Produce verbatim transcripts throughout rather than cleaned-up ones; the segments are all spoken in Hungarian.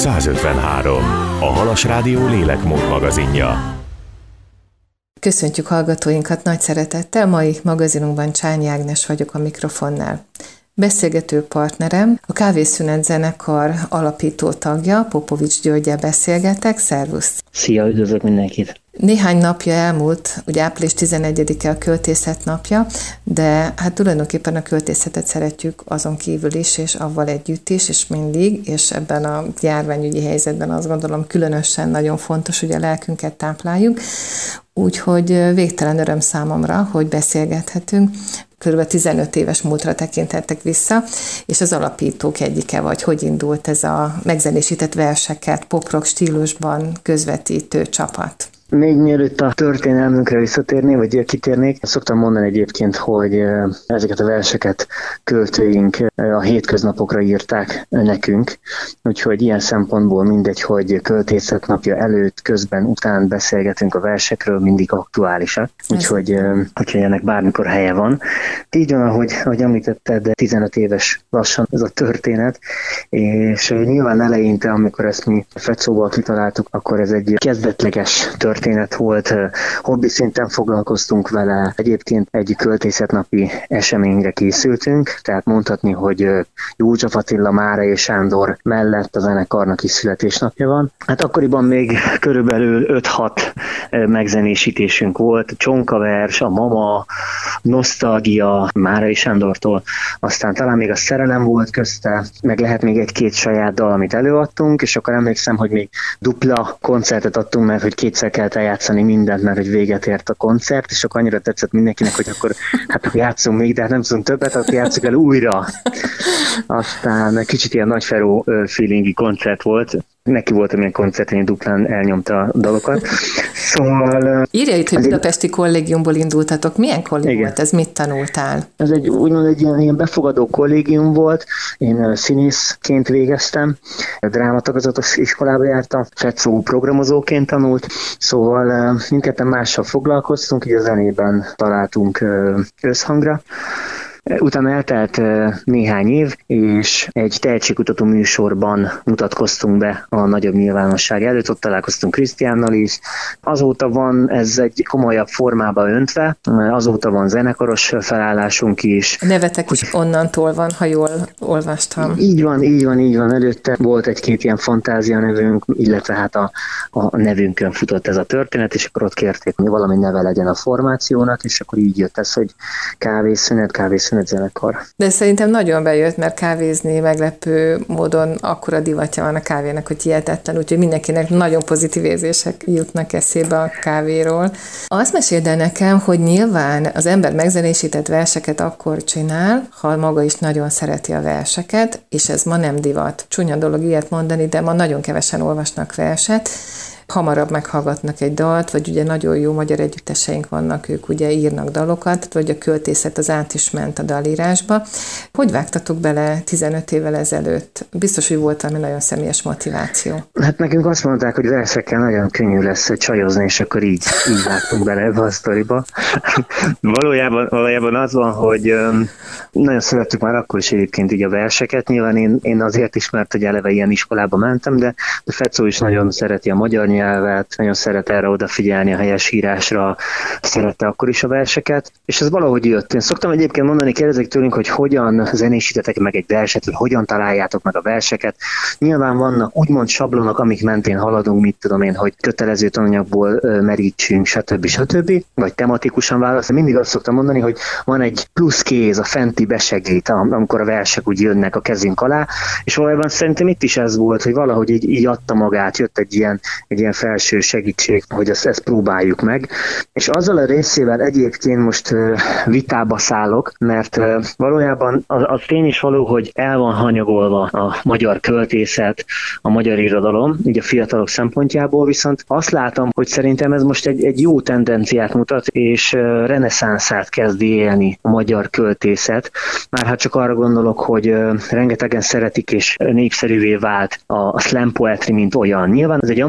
száz ötvenhárom. A Halas Rádió lélekmód magazinja. Köszöntjük hallgatóinkat nagy szeretettel, mai magazinunkban Csányi Ágnes vagyok a mikrofonnál. Beszélgető partnerem, a Kávészünet zenekar alapító tagja, Popovics Györggyel beszélgetek. Szervusz! Szia, üdvözlök mindenkit! Néhány napja elmúlt, ugye április tizenegyedike a költészet napja, de hát tulajdonképpen a költészetet szeretjük azon kívül is, és avval együtt is, és mindig, és ebben a járványügyi helyzetben azt gondolom különösen nagyon fontos, hogy a lelkünket tápláljuk. Úgyhogy végtelen öröm számomra, hogy beszélgethetünk. Körülbelül tizenöt éves múltra tekintettek vissza, és az alapítók egyike vagy. Hogy indult ez a megzenésített verseket pop-rock stílusban közvetítő csapat? Még mielőtt a történelmünkre visszatérnék, vagy kitérnék, szoktam mondani egyébként, hogy ezeket a verseket költőink a hétköznapokra írták nekünk, úgyhogy ilyen szempontból mindegy, hogy költészet napja előtt, közben, után beszélgetünk a versekről, mindig aktuálisak, úgyhogy, úgyhogy ennek bármikor helye van. Így van, ahogy, ahogy említetted, tizenöt éves lassan ez a történet, és nyilván eleinte, amikor ezt mi Fecóval kitaláltuk, akkor ez egy kezdetleges történet, történet volt, hobbi szinten foglalkoztunk vele, egyébként egy költészetnapi eseményre készültünk, tehát mondhatni, hogy József Attila, Márai Sándor mellett a zenekarnak is születésnapja van. Hát akkoriban még körülbelül öt-hat megzenésítésünk volt, Csonkavers, a Mama, Nosztalgia, Márai Sándortól, aztán talán még a Szerelem volt közte, meg lehet még egy-két saját dal, amit előadtunk, és akkor emlékszem, hogy még dupla koncertet adtunk, mert hogy kétszer kellett eljátszani mindent, mert hogy véget ért a koncert, és akkor annyira tetszett mindenkinek, hogy akkor hát akkor játszunk még, de hát nem tudunk többet, akkor játszunk el újra. Aztán kicsit ilyen nagyferó feelingi koncert volt. Neki volt, amilyen koncertén duplán elnyomta a dalokat. Szóval... Írja itt, hogy budapesti kollégiumból indultatok. Milyen kollégium volt ez? Mit tanultál? Ez egy úgymond egy ilyen, ilyen befogadó kollégium volt. Én színészként végeztem, drámatagozatos iskolába jártam, Fecó programozóként tanult, szóval mindketten mással foglalkoztunk, így a zenében találtunk összhangra. Utána eltelt néhány év, és egy tehetségkutató műsorban mutatkoztunk be a nagyobb nyilvánosság előtt, ott találkoztunk Krisztiánnal is. Azóta van ez egy komolyabb formába öntve, azóta van zenekaros felállásunk is. A nevetek is onnantól van, ha jól olvastam. Így van, így van, így van. Előtte volt egy-két ilyen fantázia nevünk, illetve hát a, a nevünkön futott ez a történet, és akkor ott kérték, hogy valami neve legyen a formációnak, és akkor így jött ez, hogy kávészünet, kávészünet zenekar. De szerintem nagyon bejött, mert kávézni meglepő módon akkora divatja van a kávénak, hogy hihetetlen, úgyhogy mindenkinek nagyon pozitív érzések jutnak eszébe a kávéról. Azt meséld el nekem, hogy nyilván az ember megzenésített verseket akkor csinál, ha maga is nagyon szereti a verseket, és ez ma nem divat. Csúnya dolog ilyet mondani, de ma nagyon kevesen olvasnak verset, hamarabb meghallgatnak egy dalt, vagy ugye nagyon jó magyar együtteseink vannak, ők ugye írnak dalokat, vagy a költészet az át is ment a dalírásba. Hogy vágtatok bele tizenöt évvel ezelőtt? Biztos, hogy volt valami nagyon személyes motiváció. Hát nekünk azt mondták, hogy versekkel nagyon könnyű lesz csajozni, és akkor így, így vágtunk bele ebbe a sztoriba. valójában, valójában az van, hogy um, nagyon szerettük már akkor is egyébként így a verseket. Nyilván én, én azért is, mert hogy eleve ilyen iskolába mentem, de, de Fecó is nagyon szereti a magyar nyelvet, nagyon szeret erre odafigyelni, a helyesírásra, szerette akkor is a verseket, és ez valahogy jött. Én szoktam egyébként mondani, kérdezik tőlünk, hogy hogyan zenésítetek meg egy verset, vagy hogyan találjátok meg a verseket. Nyilván vannak úgymond sablonok, amik mentén haladunk, mit tudom én, hogy kötelező tananyagból merítsünk, stb. stb. Vagy tematikusan választ. Mindig azt szoktam mondani, hogy van egy plusz kéz, a fenti besegít, amikor a versek úgy jönnek a kezünk alá, és valójában szerintem itt is ez volt, hogy valahogy így, így adta magát, jött egy ilyen, egy ilyen felső segítség, hogy ezt, ezt próbáljuk meg. És azzal a részével egyébként most uh, vitába szállok, mert uh, valójában az, az tény is való, hogy el van hanyagolva a magyar költészet, a magyar irodalom, így a fiatalok szempontjából, viszont azt látom, hogy szerintem ez most egy, egy jó tendenciát mutat, és uh, reneszánszát kezdi élni a magyar költészet. Már hát csak arra gondolok, hogy uh, rengetegen szeretik és népszerűvé vált a, a slam poetry, mint olyan. Nyilván ez egy amerikai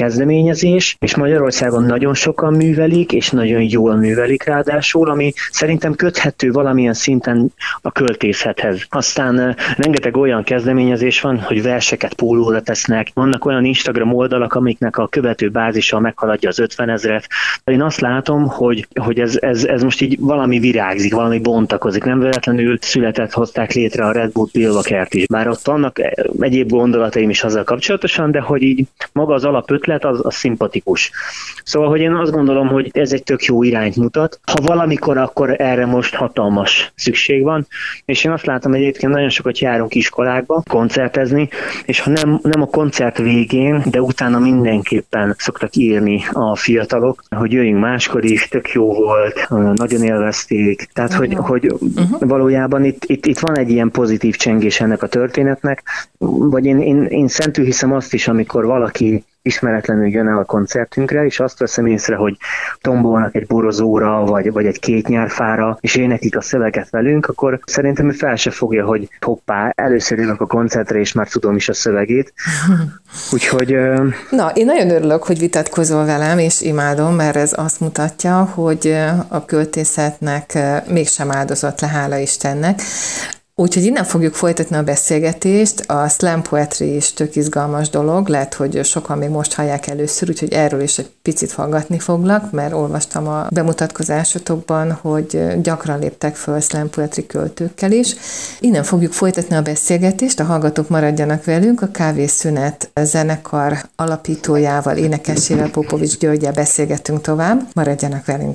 kezdeményezés, és Magyarországon nagyon sokan művelik, és nagyon jól művelik ráadásul, ami szerintem köthető valamilyen szinten a költészethez. Aztán rengeteg olyan kezdeményezés van, hogy verseket pólóra tesznek, vannak olyan Instagram oldalak, amiknek a követő bázisa meghaladja az ötvenezret. Én azt látom, hogy, hogy ez, ez, ez most így valami virágzik, valami bontakozik. Nem véletlenül született, hozták létre a Red Bull Pillakert is. Bár ott vannak egyéb gondolataim is azzal kapcsolatosan, de hogy így maga az alapötlet az, az szimpatikus. Szóval, hogy én azt gondolom, hogy ez egy tök jó irányt mutat. Ha valamikor, akkor erre most hatalmas szükség van, és én azt látom, hogy egyébként nagyon sokat járunk iskolákba koncertezni, és ha nem, nem a koncert végén, de utána mindenképpen szoktak írni a fiatalok, hogy jöjjünk máskor is, tök jó volt, nagyon élvezték. Tehát, hogy, hogy uh-huh. valójában itt, itt, itt van egy ilyen pozitív csengés ennek a történetnek, vagy én, én, én szentül hiszem azt is, amikor valaki ismeretlenül jön el a koncertünkre, és azt veszem észre, hogy tombolnak egy borozóra, vagy, vagy egy kétnyárfára, és éneklik a szöveget velünk, akkor szerintem ő fel se fogja, hogy hoppá, először jövök a koncertre, és már tudom is a szövegét. Úgyhogy... Na, én nagyon örülök, hogy vitatkozol velem, és imádom, mert ez azt mutatja, hogy a költészetnek mégsem áldozott le, hála Istennek. Úgyhogy innen fogjuk folytatni a beszélgetést. A slam poetry is tök izgalmas dolog, lehet, hogy sokan még most hallják először, úgyhogy erről is egy picit faggatni foglak, mert olvastam a bemutatkozásotokban, hogy gyakran léptek föl slam poetry költőkkel is. Innen fogjuk folytatni a beszélgetést, a hallgatók maradjanak velünk, a Kávészünet zenekar alapítójával, énekesével, Popovics Györggyel beszélgetünk tovább. Maradjanak velünk!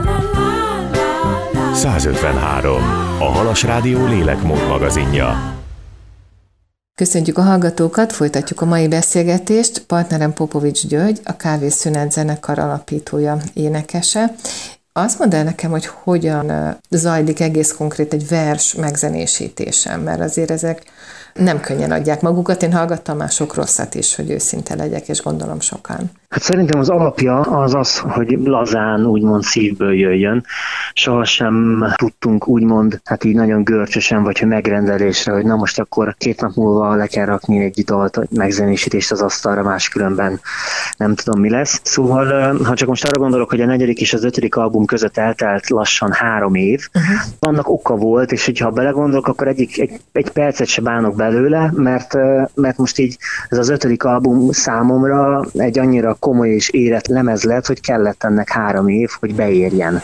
százötvenhárom. A Halas Rádió lélekmód magazinja. Köszöntjük a hallgatókat, folytatjuk a mai beszélgetést. Partnerem Popovics György, a Kávészünet zenekar alapítója, énekese. Azt mondd el nekem, hogy hogyan zajlik egész konkrét egy vers megzenésítése, mert azért ezek nem könnyen adják magukat. Én hallgattam már sok rosszat is, hogy őszinte legyek, és gondolom sokan. Hát szerintem az alapja az az, hogy lazán, úgymond szívből jöjjön. Sohasem tudtunk úgymond, hát így nagyon görcsösen, vagy hogy megrendelésre, hogy na most akkor két nap múlva le kell rakni egy dalt, megzenésítést az asztalra, máskülönben nem tudom mi lesz. Szóval, ha csak most arra gondolok, hogy a negyedik és az ötödik album között eltelt lassan három év, uh-huh. annak oka volt, és hogyha belegondolok, akkor egyik, egy, egy percet se bánok belőle, mert, mert most így ez az ötödik album számomra egy annyira komoly és érett lemez lett, hogy kellett ennek három év, hogy beérjen.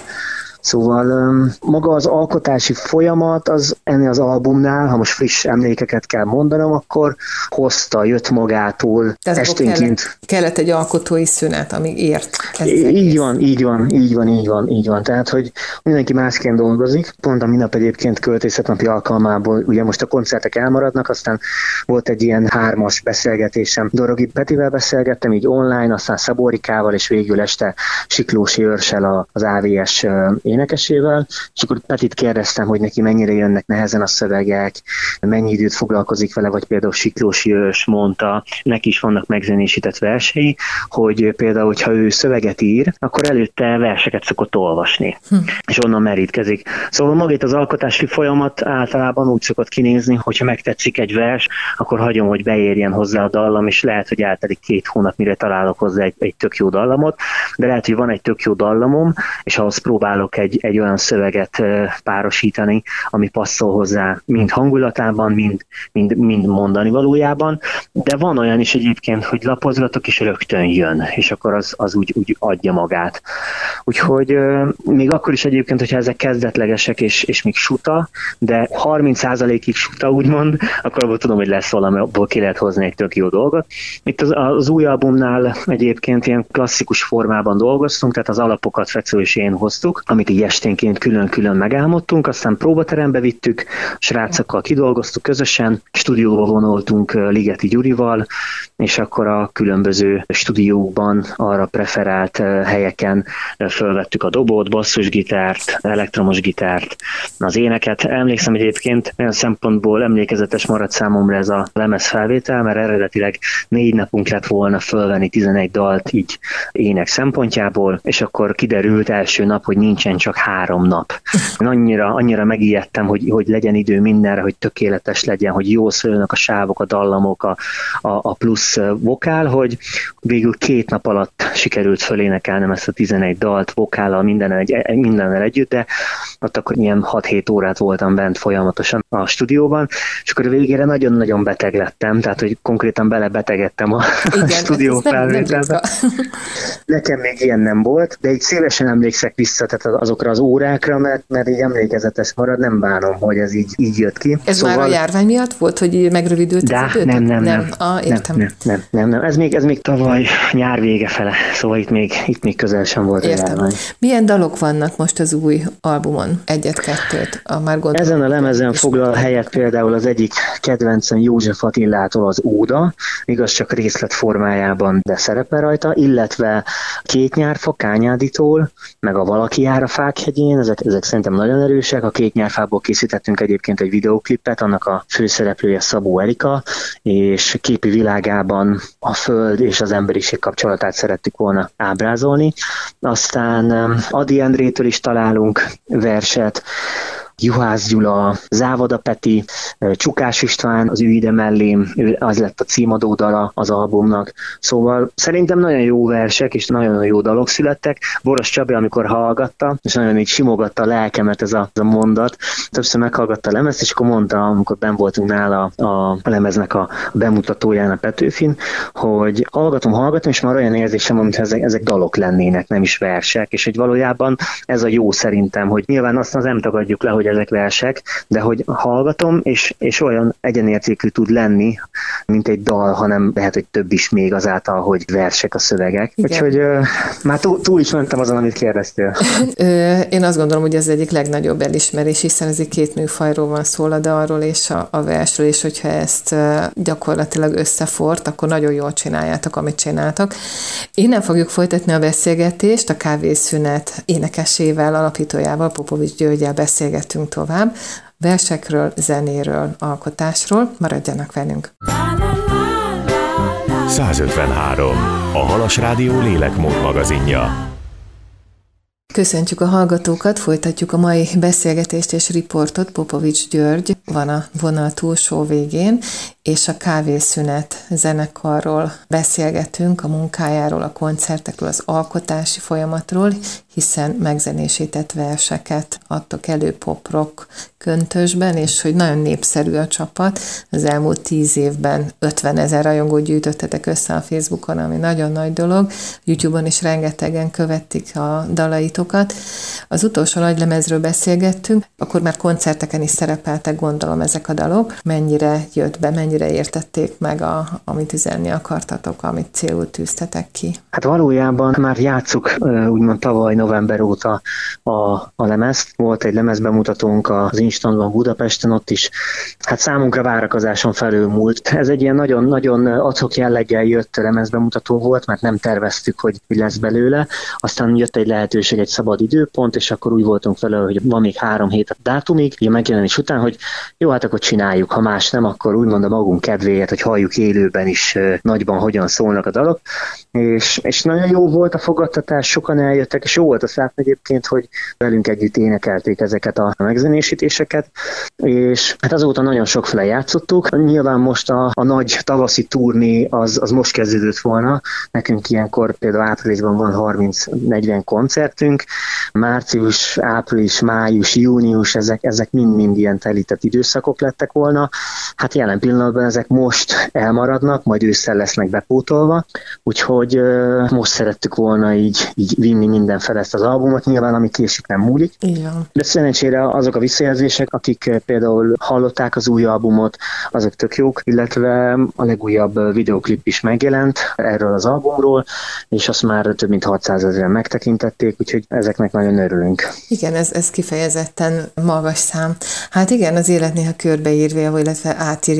Szóval maga az alkotási folyamat az ennél az albumnál, ha most friss emlékeket kell mondanom, akkor hozta, jött magától. Tehát esténként. Kellett, kellett egy alkotói szünet, amíg ért. Így van, így van, így van, így van, így van. Tehát, hogy mindenki másként dolgozik. Pont a minap egyébként költészetnapi alkalmából, ugye most a koncertek elmaradnak, aztán volt egy ilyen hármas beszélgetésem. Dorogi Petivel beszélgettem így online, aztán Szabórikával, és végül este Siklósi Őrssel az á vé es énekesével, és akkor Petit kérdeztem, hogy neki mennyire jönnek nehezen a szövegek, mennyi időt foglalkozik vele, vagy például Siklósi Őrs mondta, neki is vannak megzenésített versei, hogy például, hogyha ő szöveget ír, akkor előtte verseket szokott olvasni, hm. és onnan merítkezik. Szóval magát az alkotási folyamat általában úgy szokott kinézni, hogyha megtetszik egy vers, akkor hagyom, hogy beérjen hozzá a dallam, és lehet, hogy eltelik két hónap, mire találok hozzá egy, egy tök jó dallamot, de lehet, hogy van egy tök jó dallamom, és ahhoz próbálok Egy, egy olyan szöveget párosítani, ami passzol hozzá mind hangulatában, mind, mind, mind mondani valójában, de van olyan is egyébként, hogy lapozgatok, és rögtön jön, és akkor az, az úgy, úgy adja magát. Úgyhogy még akkor is egyébként, hogyha ezek kezdetlegesek, és, és még suta, de harminc százalékig suta, úgymond, akkor abból tudom, hogy lesz valami, abból ki lehet hozni egy tök jó dolgot. Itt az, az új albumnál egyébként ilyen klasszikus formában dolgoztunk, tehát az alapokat Fecó és én hoztuk, amit így esténként külön-külön megálmodtunk, aztán próbaterembe vittük, srácokkal kidolgoztuk közösen, stúdióba vonultunk Ligeti Gyurival, és akkor a különböző stúdiókban arra preferált helyeken fölvettük a dobót, basszusgitárt, elektromos gitárt, az éneket. Emlékszem egyébként, olyan szempontból emlékezetes maradt számomra ez a lemez felvétel, mert eredetileg négy napunk lett volna fölvenni tizenegy dalt így ének szempontjából, és akkor kiderült első nap, hogy nincsen csak három nap. Én annyira, annyira megijedtem, hogy, hogy legyen idő mindenre, hogy tökéletes legyen, hogy jól szóljanak a sávok, a dallamok, a, a, a plusz vokál, hogy végül két nap alatt sikerült fölénekelnem ezt a tizenegy dalt, vokállal, mindennel, egy, mindennel együtt, de ott akkor ilyen hat-hét órát voltam bent folyamatosan a stúdióban, és akkor végére nagyon-nagyon beteg lettem, tehát hogy konkrétan belebetegedtem a, a stúdió felvételbe. Nekem még ilyen nem volt, de így szívesen emlékszek vissza tehát azokra az órákra, mert, mert így emlékezetes marad, nem bánom, hogy ez így, így jött ki. Ez szóval... már a járvány miatt volt, hogy megrövidült de, az időt? Nem, nem, nem. nem. Ah, értem. Nem, nem, nem, nem, nem. Ez, még, ez még tavaly nyár vége fele, szóval itt még, itt még közel sem volt értem. A járvány. Milyen dalok vannak most az új albumon? Egyet-kettőt? A már gondolom, ezen a lemezen foglal helyet például az egyik kedvencem József Attilától az Óda, igaz csak részlet formájában, de szerepel rajta, illetve Két nyárfa Kányáditól, meg a Valaki jár a fák hegyén, ezek, ezek szerintem nagyon erősek. A Két nyárfából készítettünk egyébként egy videóklipet, annak a főszereplője Szabó Erika, és képi világában a föld és az emberiség kapcsolatát szerettük volna ábrázolni. Aztán Ady Endrétől is találunk verset, Juhász Gyula, Závada Peti, Csukás István, az Ő ide mellém, az lett a címadó dala az albumnak. Szóval szerintem nagyon jó versek és nagyon jó dalok születtek. Boros Csabi, amikor hallgatta, és nagyon így simogatta a lelkemet ez a, ez a mondat, többször meghallgatta a lemezt, és akkor mondta, amikor benn voltunk nála a, a lemeznek a bemutatóján a Petőfin, hogy hallgatom, hallgatom, és már olyan érzésem, mintha ezek, ezek dalok lennének, nem is versek, és hogy valójában ez a jó szerintem, hogy nyilván azt az nem tagadjuk le, hogy ezek versek, de hogy hallgatom, és, és olyan egyenértékű tud lenni, mint egy dal, hanem lehet, hogy több is még azáltal, hogy versek a szövegek. Igen. Úgyhogy uh, már túl, túl is mentem azon, amit kérdeztél. Én azt gondolom, hogy ez egyik legnagyobb elismerés, hiszen ez egy két műfajról van szó, a dalról és a, a versről, és hogyha ezt gyakorlatilag összefort, akkor nagyon jól csináljátok, amit csináltok. Innen fogjuk folytatni a beszélgetést, a Kávészünet énekesével, alapítójával, Popovics Györggyel beszélgetünk tovább. Versekről, zenéről, alkotásról. Maradjanak velünk! százötvenhárom. A Halas Rádió lélekmód magazinja. Köszöntjük a hallgatókat, folytatjuk a mai beszélgetést és riportot. Popovics György van a vonal túlsó végén, és a Kávészünet zenekarról beszélgetünk, a munkájáról, a koncertekről, az alkotási folyamatról, hiszen megzenésített verseket adtok elő pop-rock köntösben, és hogy nagyon népszerű a csapat. Az elmúlt tíz évben ötvenezer rajongót gyűjtöttetek össze a Facebookon, ami nagyon nagy dolog. YouTube-on is rengetegen követik a dalaitokat. Az utolsó nagylemezről beszélgettünk, akkor már koncerteken is szerepeltek, gondolom, ezek a dalok. Mennyire jött be, mennyire értették meg, a, amit üzenni akartatok, amit célul tűztetek ki? Hát valójában már játsszuk úgymond tavaly november óta a, a lemezt. Volt egy lemezbemutatónk az Instantban Budapesten, ott is hát számunkra várakozáson felül múlt. Ez egy ilyen nagyon-nagyon ad-hoc jelleggel jött lemezbemutató volt, mert nem terveztük, hogy lesz belőle. Aztán jött egy lehetőség, egy szabad időpont, és akkor úgy voltunk vele, hogy van még három hét a dátumig, a megjelenés után, hogy jó, hát akkor csináljuk, ha más nem, akkor úgymond a magunk kedvéért, hogy halljuk élőben is nagyban, hogyan szólnak a dalok. És, és nagyon jó volt a fogadtatás, sokan eljöttek, és jó volt azt látni egyébként, hogy velünk együtt énekelték ezeket a megzenésítéseket, és hát azóta nagyon sokféle játszottuk. Nyilván most a, a nagy tavaszi turné az, az most kezdődött volna. Nekünk ilyenkor például áprilisban van harminc-negyven koncertünk, március, április, május, június, ezek, ezek mind-mind ilyen telített időszakok lettek volna. Hát jelen pillanatban ezek most elmaradnak, majd ősszel lesznek bepótolva, úgyhogy uh, most szerettük volna így, így vinni mindenfele ezt az albumot, nyilván ami késik nem múlik. Igen. De szerencsére azok a visszajelzések, akik például hallották az új albumot, azok tök jók, illetve a legújabb videóklip is megjelent erről az albumról, és azt már több mint hatszázezren megtekintették, úgyhogy ezeknek nagyon örülünk. Igen, ez, ez kifejezetten magas szám. Hát igen, az élet néha körbeírja, illetve átírja a terve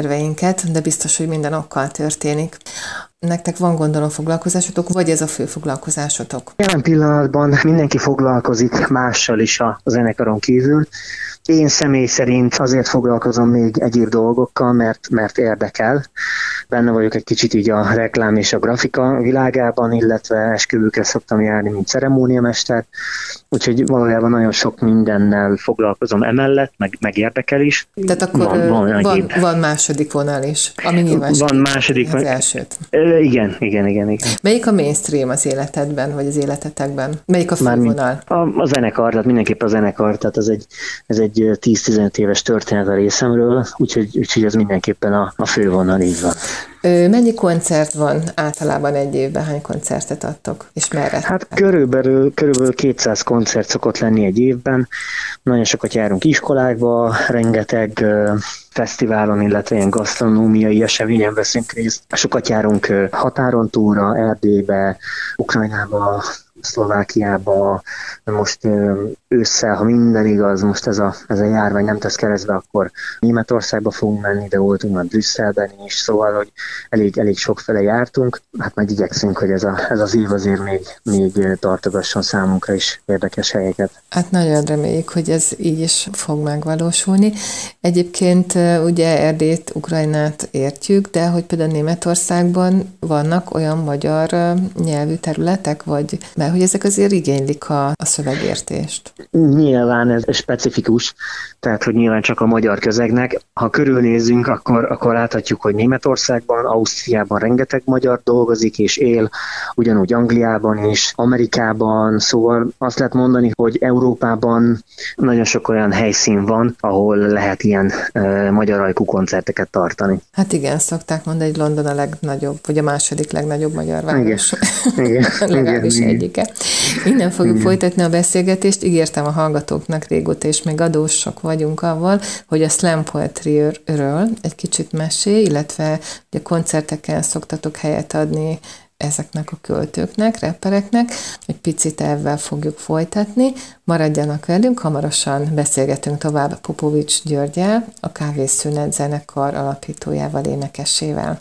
terveinket, de biztos, hogy minden okkal történik. Nektek van gondolom foglalkozásotok, vagy ez a fő foglalkozásotok? Jelen pillanatban mindenki foglalkozik mással is a zenekaron kívül. Én személy szerint azért foglalkozom még egyéb dolgokkal, mert, mert érdekel. Benne vagyok egy kicsit így a reklám és a grafika világában, illetve esküvőkre szoktam járni, mint ceremóniamester. Úgyhogy valójában nagyon sok mindennel foglalkozom emellett, meg, meg érdekel is. Tehát akkor van, van, van, van második vonal is, ami nyilván van második az elsőt. Igen, igen, igen, igen. Melyik a mainstream az életedben, vagy az életetekben? Melyik a fővonal? A, a zenekar, tehát mindenképp a zenekar, tehát ez egy, ez egy tíz-tizenöt éves történet a részemről, úgyhogy, úgyhogy ez mindenképpen a, a fővonal, így van. Mennyi koncert van általában egy évben? Hány koncertet adtok? És merre? Hát körülbelül, körülbelül kétszáz koncert szokott lenni egy évben. Nagyon sokat járunk iskolákba, rengeteg uh, fesztiválon, illetve ilyen gasztronómiai eseményen veszünk részt. Sokat járunk uh, határon túlra, Erdélybe, Ukrajnába, Szlovákiába, most ősszel, ha minden igaz, most ez a, ez a járvány nem tesz keresztbe, akkor Németországba fogunk menni, de voltunk már Brüsszelben is, szóval, hogy elég, elég sokfele jártunk, hát majd igyekszünk, hogy ez, a, ez az év azért még, még tartogasson számunkra is érdekes helyeket. Hát nagyon reméljük, hogy ez így is fog megvalósulni. Egyébként ugye Erdélyt, Ukrajnát értjük, de hogy például Németországban vannak olyan magyar nyelvű területek, vagy mert hogy ezek azért igénylik a, a szövegértést. Nyilván ez specifikus, tehát hogy nyilván csak a magyar közegnek. Ha körülnézzünk, akkor, akkor láthatjuk, hogy Németországban, Ausztriában rengeteg magyar dolgozik és él, ugyanúgy Angliában is, Amerikában, szóval azt lehet mondani, hogy Európában nagyon sok olyan helyszín van, ahol lehet ilyen e, magyar ajkú koncerteket tartani. Hát igen, szokták mondani, hogy London a legnagyobb, vagy a második legnagyobb magyar város. Igen, legalábbis igen, egyike. Innen fogjuk igen. folytatni a beszélgetést. Ígértem a hallgatóknak régóta, és még adósok vagyunk avval, hogy a slam poetry-ről egy kicsit mesélj, illetve a koncerteken szoktatok helyet adni ezeknek a költőknek, rappereknek. Egy picit ebben fogjuk folytatni. Maradjanak velünk, hamarosan beszélgetünk tovább Popovics Györggyel, a Kávészünet zenekar alapítójával, énekesével.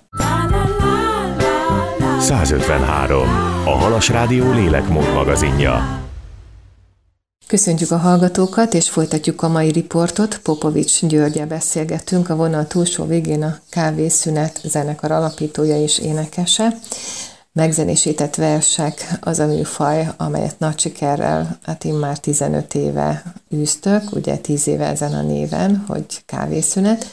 százötvenhárom. A Halas Rádió lélekmód magazinja. Köszöntjük a hallgatókat, és folytatjuk a mai riportot. Popovics Györggyel beszélgetünk, a vonal túlsó végén a Kávészünet zenekar alapítója és énekese. Megzenésített versek az a műfaj, amelyet nagy sikerrel, hát én már tizenöt éve űztök, ugye tíz éve ezen a néven, hogy Kávészünet,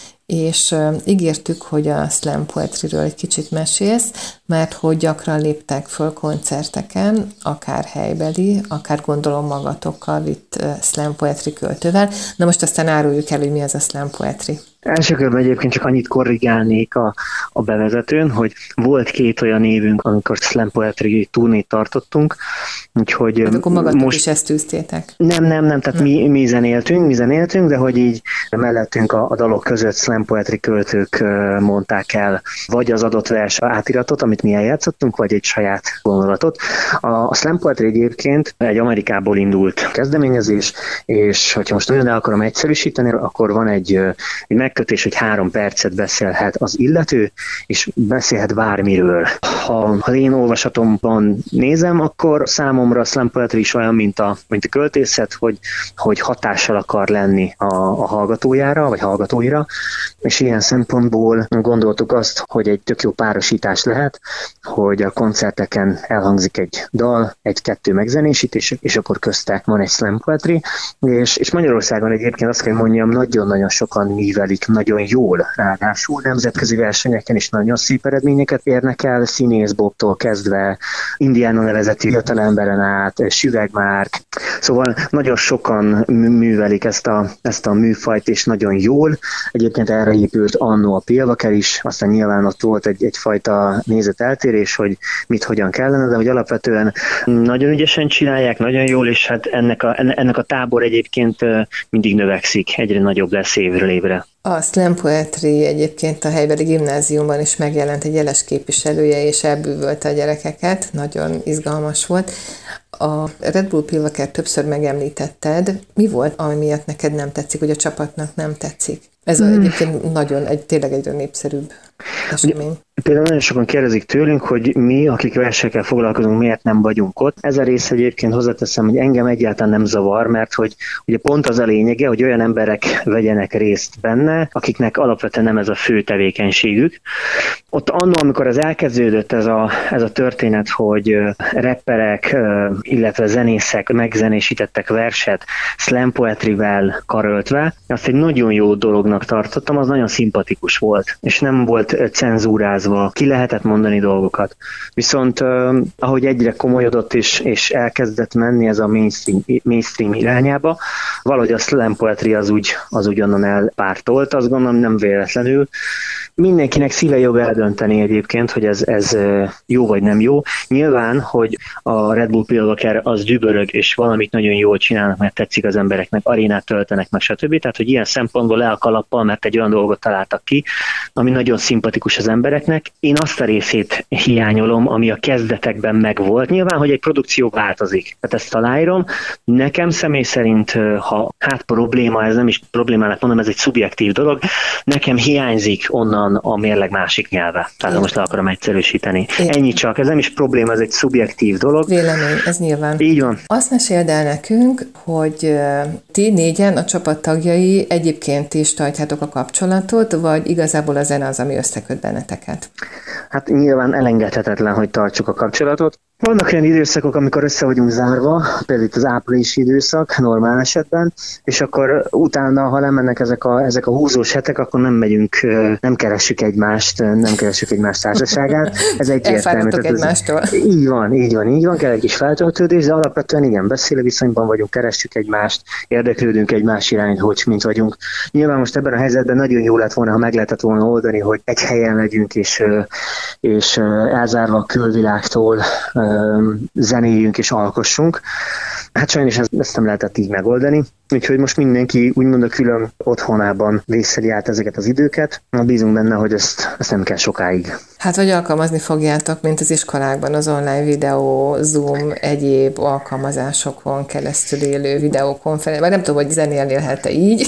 és ígértük, hogy a slam poetryről egy kicsit mesélsz, mert hogy gyakran léptek föl koncerteken, akár helybeli, akár gondolom magatokkal vitt slam poetry költővel. Na most aztán áruljuk el, hogy mi az a slam poetry. Első körben egyébként csak annyit korrigálnék a, a bevezetőn, hogy volt két olyan évünk, amikor slam poetry turnét tartottunk, úgyhogy hát akkor magatok most... is ezt tűztétek. Nem, nem, nem, tehát mi, mi zenéltünk, mi zenéltünk, de hogy így mellettünk a, a dalok között slam poetry költők mondták el, vagy az adott vers átiratot, amit mi eljátszottunk, vagy egy saját gondolatot. A, a slam poetry egyébként egy Amerikából indult kezdeményezés, és hogyha most nagyon el akarom egyszerűsíteni, akkor van egy, egy megkötés, hogy három percet beszélhet az illető, és beszélhet bármiről. Ha, ha én olvasatomban nézem, akkor számomra a slam poetry is olyan, mint a, mint a költészet, hogy, hogy hatással akar lenni a, a hallgatójára, vagy hallgatóira, és ilyen szempontból gondoltuk azt, hogy egy tök jó párosítás lehet, hogy a koncerteken elhangzik egy dal, egy-kettő megzenésítés, és akkor közte van egy slam poetry, és, és Magyarországon egyébként azt kell mondjam, nagyon-nagyon sokan művelik nagyon jól, ráadásul nemzetközi versenyeken is nagyon szép eredményeket érnek el, színészbobtól kezdve, Indiana nevezeti fiatalemberen át, Süvegmárk, szóval nagyon sokan művelik ezt a, ezt a műfajt, és nagyon jól. Egyébként erre épült annó a Pilvaker is, aztán nyilván ott volt egy, egyfajta nézeteltérés, hogy mit hogyan kellene, de hogy alapvetően nagyon ügyesen csinálják, nagyon jól, és hát ennek a, ennek a tábor egyébként mindig növekszik, egyre nagyobb lesz évről évre. A slam poetry egyébként a helybeli gimnáziumban is megjelent egy jeles képviselője, és elbűvölte a gyerekeket, nagyon izgalmas volt. A Red Bull Pilvaker többször megemlítetted. Mi volt, ami miatt neked nem tetszik, hogy a csapatnak nem tetszik? Ez hmm. egyébként nagyon, egy, tényleg egyre népszerűbb esemény. Például nagyon sokan kérdezik tőlünk, hogy mi, akik versekkel foglalkozunk, miért nem vagyunk ott. Ez a rész egyébként hozzáteszem, hogy engem egyáltalán nem zavar, mert hogy ugye pont az a lényege, hogy olyan emberek vegyenek részt benne, akiknek alapvetően nem ez a fő tevékenységük. Ott annól, amikor az elkezdődött ez a, ez a történet, hogy rapperek, illetve zenészek megzenésítettek verset slam poetryvel karöltve, azt egy nagyon jó dolognak tartottam, az nagyon szimpatikus volt, és nem volt cenzúrázva, ki lehetett mondani dolgokat. Viszont uh, ahogy egyre komolyodott és, és elkezdett menni ez a mainstream, mainstream irányába, valahogy a slam poetry az úgy, az úgy onnan elpártolt, azt gondolom nem véletlenül. Mindenkinek szíve joga eldönteni egyébként, hogy ez, ez jó vagy nem jó. Nyilván, hogy a Red Bull Pilvaker az dübörög, és valamit nagyon jól csinálnak, mert tetszik az embereknek, arénát töltenek, meg stb. Tehát, hogy ilyen szempontból le a kalappal, mert egy olyan dolgot találtak ki, ami nagyon szimpatikus az embereknek. Én azt a részét hiányolom, ami a kezdetekben megvolt. Nyilván, hogy egy produkció változik. Tehát ezt aláírom. Nekem személy szerint, ha hát probléma, ez nem is problémának mondom, ez egy szubjektív dolog, nekem hiányzik onnan a mérleg másik nyelve. Tehát most le akarom egyszerűsíteni. Én. Ennyi csak, ez nem is probléma, ez egy szubjektív dolog. Vélemény, ez nyilván. Így van. Azt meséld el nekünk, hogy ti négyen, a csapat tagjai egyébként is tartjátok a kapcsolatot, vagy igazából a zene az, ami összeköt benneteket? Hát nyilván elengedhetetlen, hogy tartsuk a kapcsolatot. Vannak olyan időszakok, amikor össze vagyunk zárva, például itt az áprilisi időszak, normál esetben, és akkor utána, ha nem mennek ezek a, ezek a húzós hetek, akkor nem megyünk, nem keressük egymást, nem keressük egymás társaságát. Ez egyértelmű. Elfáradtok egymástól. Így van, így van, így van, kell egy kis feltöltődés, de alapvetően igen, beszélő viszonyban vagyunk, keressük egymást, érdeklődünk egymás irányt, hogy mint vagyunk. Nyilván most ebben a helyzetben nagyon jó lett volna, ha meg lehetett volna oldani, hogy egy helyen legyünk, és, és elzárva a külvilágtól zenéljünk és alkossunk. Hát sajnos ezt nem lehetett így megoldani, úgyhogy most mindenki úgymond a külön otthonában vészeli át ezeket az időket. Bízunk benne, hogy ezt, ezt nem kell sokáig. Hát vagy alkalmazni fogjátok, mint az iskolákban az online videó, Zoom, egyéb alkalmazásokon keresztül élő videókonferencia, vagy nem tudom, hogy zenélni lehet-e így.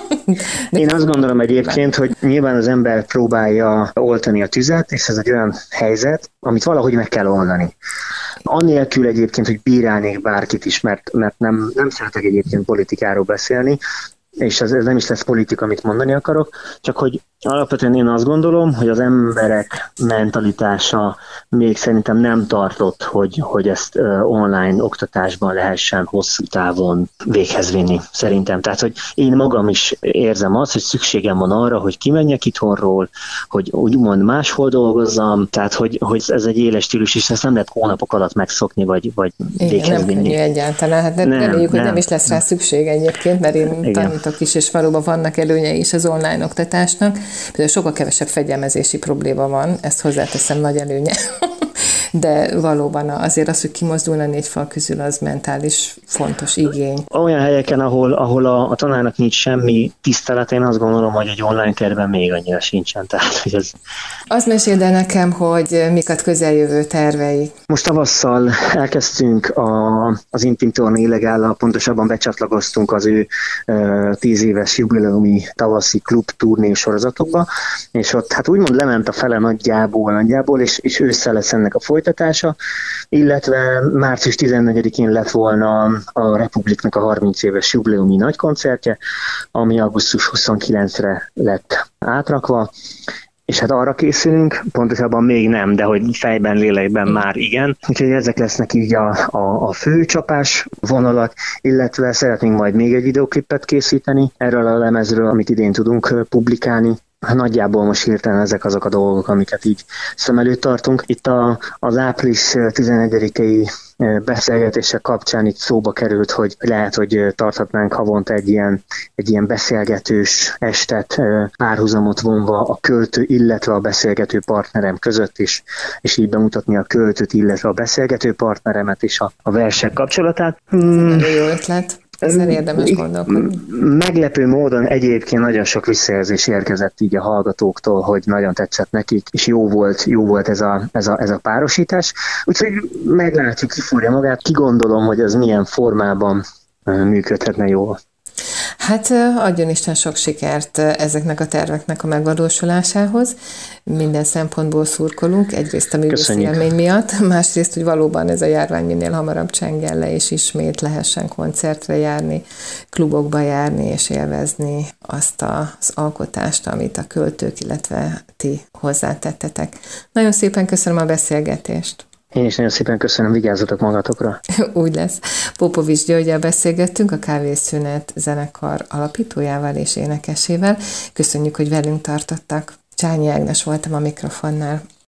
De én azt gondolom egyébként, hogy nyilván az ember próbálja oltani a tüzet, és ez egy olyan helyzet, amit valahogy meg kell oldani. Annélkül egyébként, hogy bírálnék bárkit is, mert, mert nem, nem szeretek egyébként politikáról beszélni, és ez, ez nem is lesz politika, amit mondani akarok, csak hogy alapvetően én azt gondolom, hogy az emberek mentalitása még szerintem nem tartott, hogy, hogy ezt online oktatásban lehessen hosszú távon véghez vinni, szerintem. Tehát, hogy én magam is érzem azt, hogy szükségem van arra, hogy kimenjek itthonról, hogy úgymond máshol dolgozzam, tehát, hogy, hogy ez egy éles stílus, és ezt nem lehet hónapok alatt megszokni, vagy, vagy véghez nem vinni. Könnyű egyáltalán. Hát nem, reméljük, hogy nem. nem is lesz rá szükség egyébként, mert én Igen. tanítok is, és valóban vannak előnyei is az online oktatásnak. Például sokkal kevesebb fegyelmezési probléma van, ezt hozzáteszem, nagy előnye. De valóban azért az, hogy kimozdulna négy fal közül, az mentális fontos igény. Olyan helyeken, ahol, ahol a, a tanárnak nincs semmi tisztelet, én azt gondolom, hogy egy online térben még annyira sincsen. Tehát, hogy ez... Azt meséld el nekem, hogy mik a közeljövő tervei. Most tavasszal elkezdtünk a, az Intim Torné Illegállal, pontosabban becsatlakoztunk az ő uh, tíz éves jubileumi tavaszi klub turné sorozatokba, és ott hát úgymond lement a fele nagyjából, nagyjából és, és ősszel lesz ennek a folytatása, illetve március tizennegyedikén lett volna a Republiknak a harminc éves jubileumi nagykoncertje, ami augusztus huszonkilencedikére lett átrakva, és hát arra készülünk, pontosabban még nem, de hogy fejben, lélekben már igen. Úgyhogy ezek lesznek így a, a, a fő csapás vonalak, illetve szeretnénk majd még egy videóklipet készíteni erről a lemezről, amit idén tudunk publikálni. Nagyjából most hirtelen ezek azok a dolgok, amiket így szem előtt tartunk. Itt a, az április tizenegyedikei beszélgetések kapcsán itt szóba került, hogy lehet, hogy tarthatnánk havonta egy ilyen, egy ilyen beszélgetős estet párhuzamot vonva a költő, illetve a beszélgető partnerem között is, és így bemutatni a költőt, illetve a beszélgető partneremet is a, a versek kapcsolatát. Hmm. Jó ötlet. Ezzel érdemes gondolkodni. Meglepő módon egyébként nagyon sok visszajelzés érkezett így a hallgatóktól, hogy nagyon tetszett nekik, és jó volt, jó volt ez a, ez a, ez a párosítás. Úgyhogy meglátjuk, ki fúrja magát. Ki gondolom, hogy ez milyen formában működhetne jól. Hát adjon Isten sok sikert ezeknek a terveknek a megvalósulásához. Minden szempontból szurkolunk, egyrészt a művészi élmény miatt, másrészt, hogy valóban ez a járvány minél hamarabb csengjen le, és ismét lehessen koncertre járni, klubokba járni, és élvezni azt az alkotást, amit a költők, illetve ti hozzátettetek. Nagyon szépen köszönöm a beszélgetést. Én is nagyon szépen köszönöm, vigyázzatok magatokra. Úgy lesz. Popovics Györggyel beszélgettünk, a Kávészünet zenekar alapítójával és énekesével. Köszönjük, hogy velünk tartottak. Csányi Ágnes voltam a mikrofonnál.